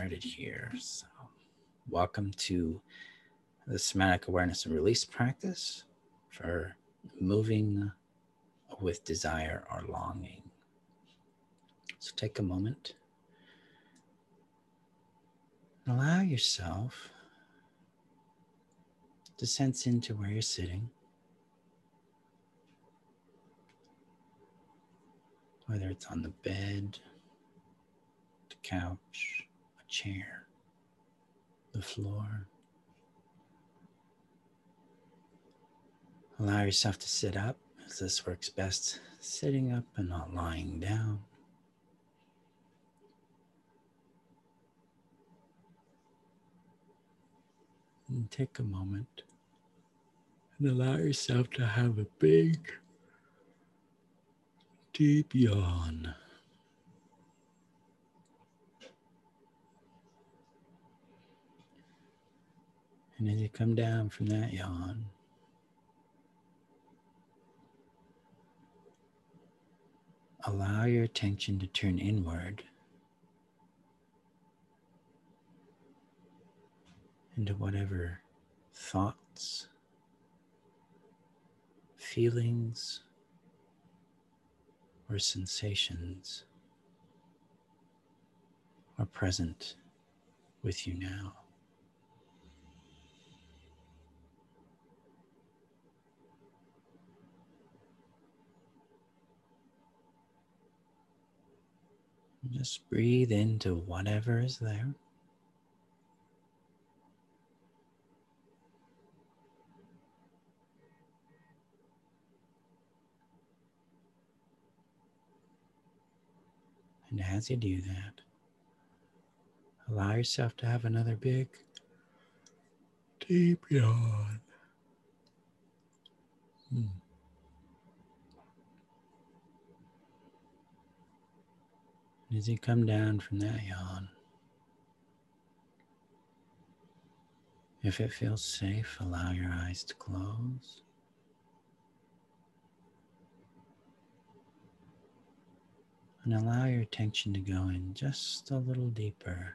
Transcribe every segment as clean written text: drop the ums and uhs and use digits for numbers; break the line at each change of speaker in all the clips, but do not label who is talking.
started here. So, welcome to the somatic awareness and release practice for moving with desire or longing. So, take a moment and allow yourself to sense into where you're sitting, whether it's on the bed, the couch, a chair, the floor. Allow yourself to sit up, as this works best sitting up and not lying down. And take a moment and allow yourself to have a big, deep yawn. And as you come down from that yawn, allow your attention to turn inward into whatever thoughts, feelings, or sensations are present with you now. Just breathe into whatever is there. And as you do that, allow yourself to have another big, deep yawn. And as you come down from that yawn, if it feels safe, allow your eyes to close. And allow your attention to go in just a little deeper.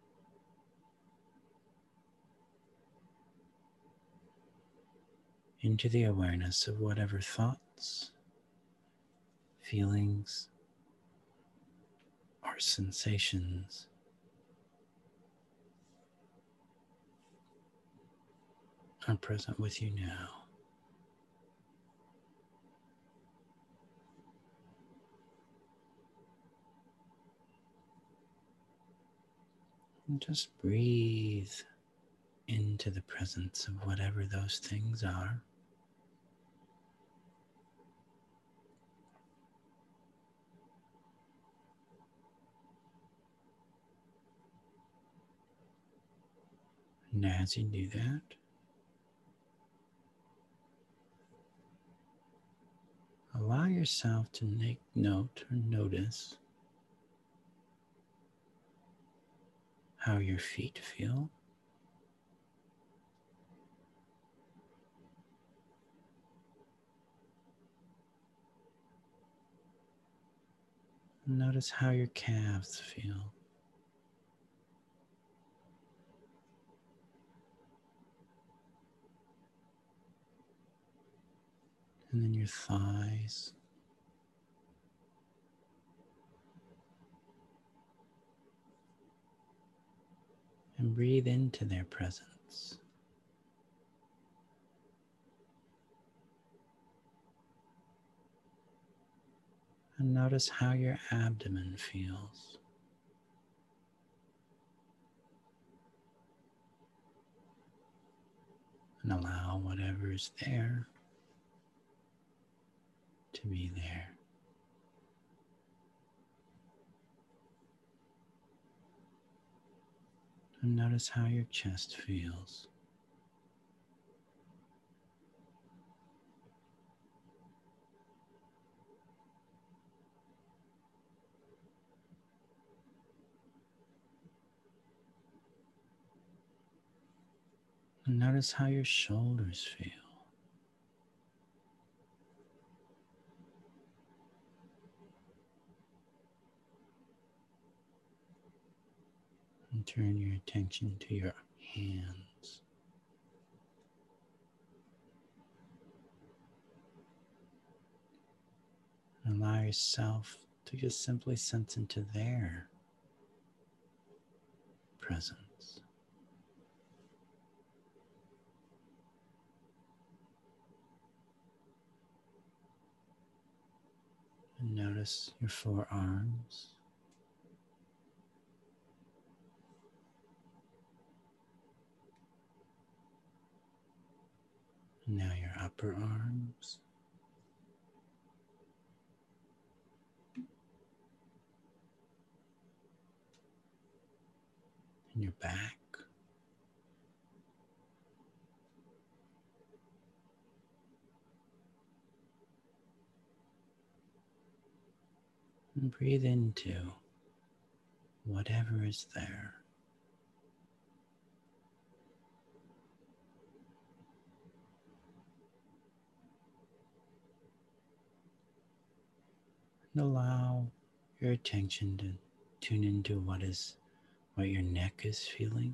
Into the awareness of whatever thoughts, feelings, or sensations are present with you now. And just breathe into the presence of whatever those things are. And as you do that, allow yourself to make note or notice how your feet feel. Notice how your calves feel. And then your thighs. And breathe into their presence. And notice how your abdomen feels. And allow whatever is there to be there. And notice how your chest feels. And notice how your shoulders feel. And turn your attention to your hands. Allow yourself to just simply sense into their presence. And notice your forearms. And now your upper arms. And your back. And breathe into whatever is there. And allow your attention to tune into what your neck is feeling.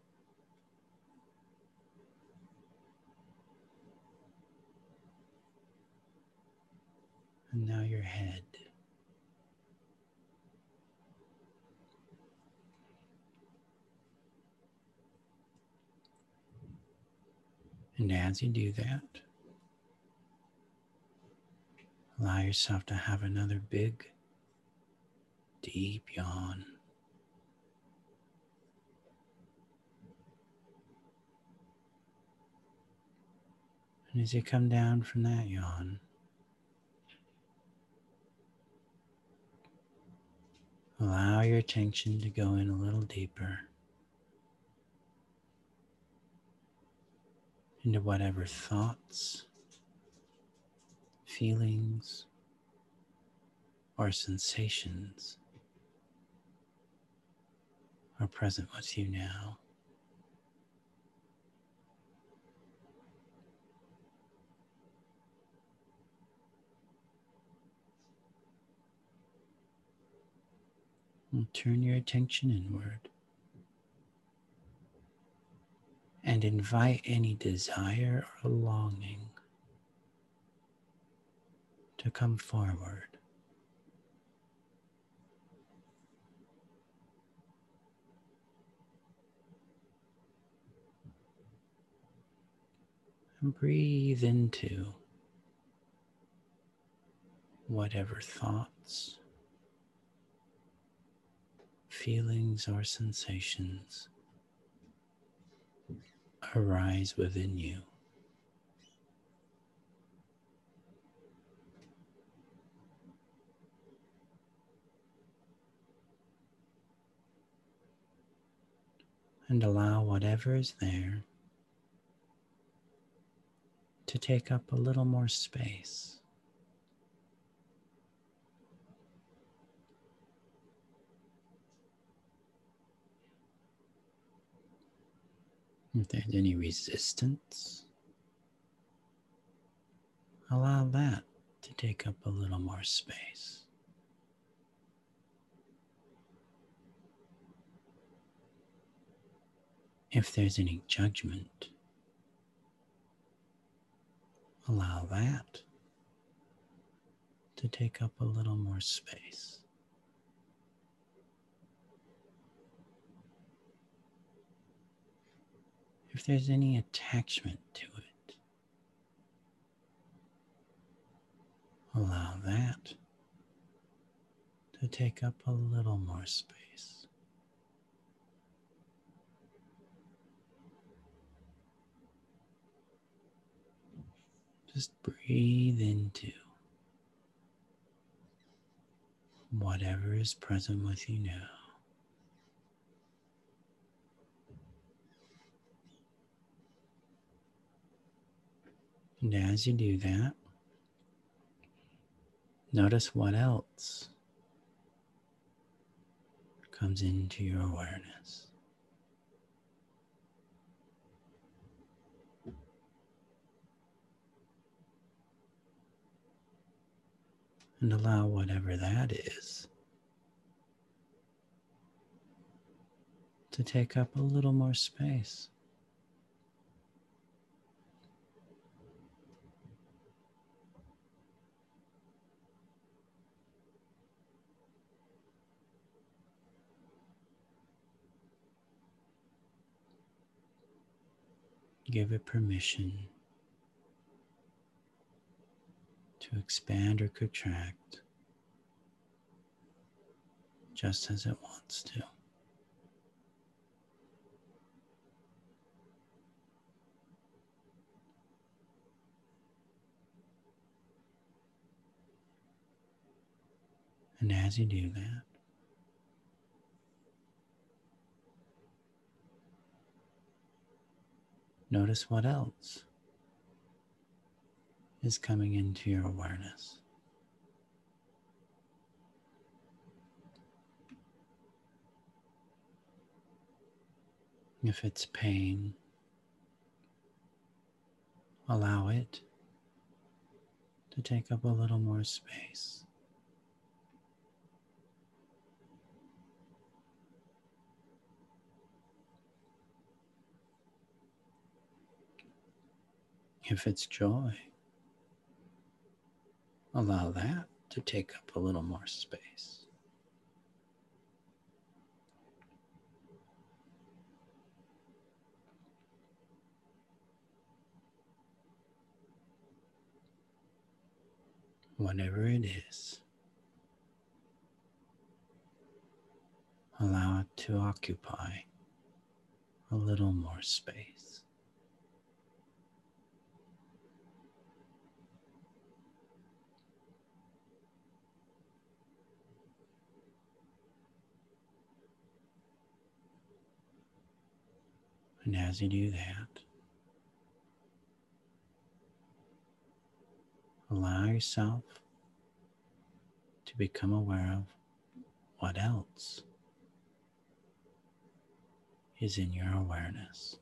And now your head. And as you do that, allow yourself to have another big, deep yawn. And as you come down from that yawn, allow your attention to go in a little deeper into whatever thoughts, feelings, or sensations are present with you now. And turn your attention inward and invite any desire or longing to come forward. And breathe into whatever thoughts, feelings, or sensations arise within you. And allow whatever is there to take up a little more space. If there's any resistance, allow that to take up a little more space. If there's any judgment, allow that to take up a little more space. If there's any attachment to it, allow that to take up a little more space. Just breathe into whatever is present with you now. And as you do that, notice what else comes into your awareness. And allow whatever that is to take up a little more space. Give it permission to expand or contract just as it wants to. And as you do that, notice what else is coming into your awareness. If it's pain, allow it to take up a little more space. If it's joy, allow that to take up a little more space. Whatever it is, allow it to occupy a little more space. And as you do that, allow yourself to become aware of what else is in your awareness.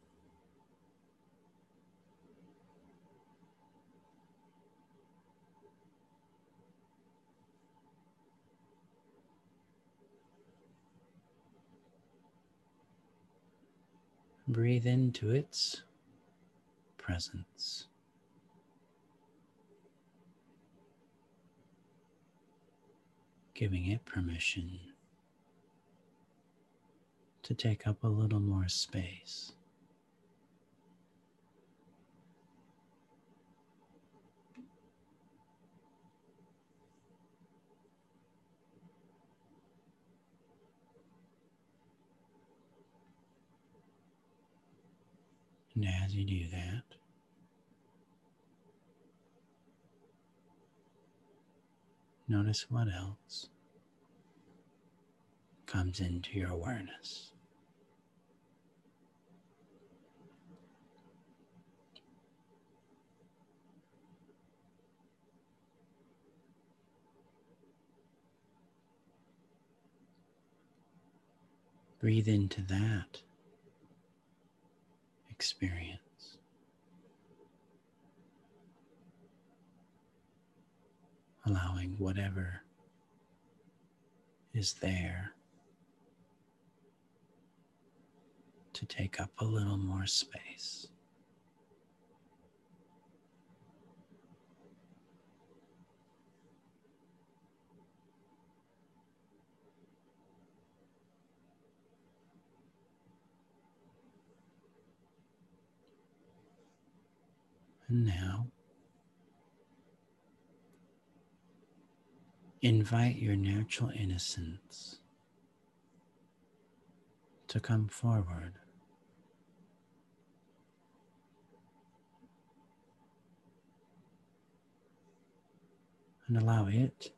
Breathe into its presence. Giving it permission to take up a little more space. And as you do that, notice what else comes into your awareness. Breathe into that experience. Allowing whatever is there to take up a little more space. And now, invite your natural innocence to come forward. And allow it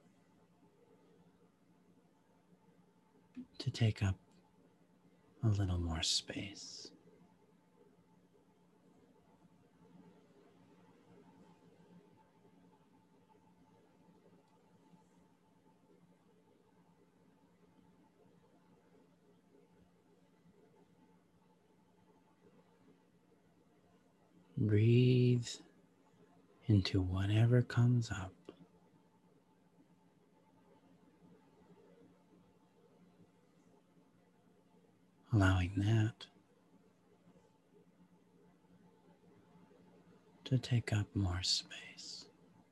to take up a little more space. Breathe into whatever comes up. allowing that to take up more space.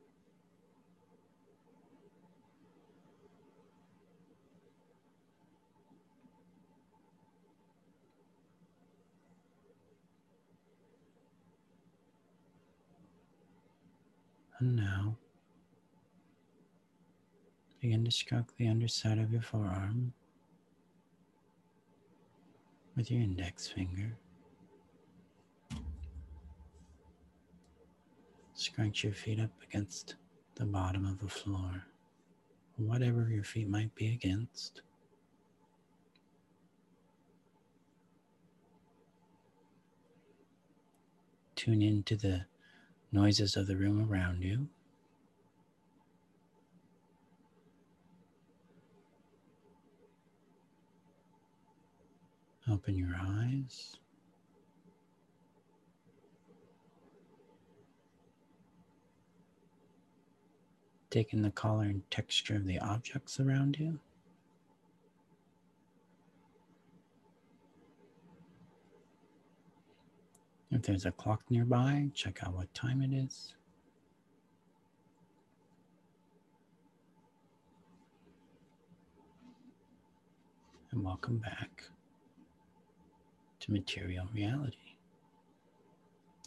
And now, begin to stroke the underside of your forearm with your index finger. Scrunch your feet up against the bottom of the floor, whatever your feet might be against. Tune into the noises of the room around you. Open your eyes. Take in the color and texture of the objects around you. If there's a clock nearby, check out what time it is. And welcome back to material reality.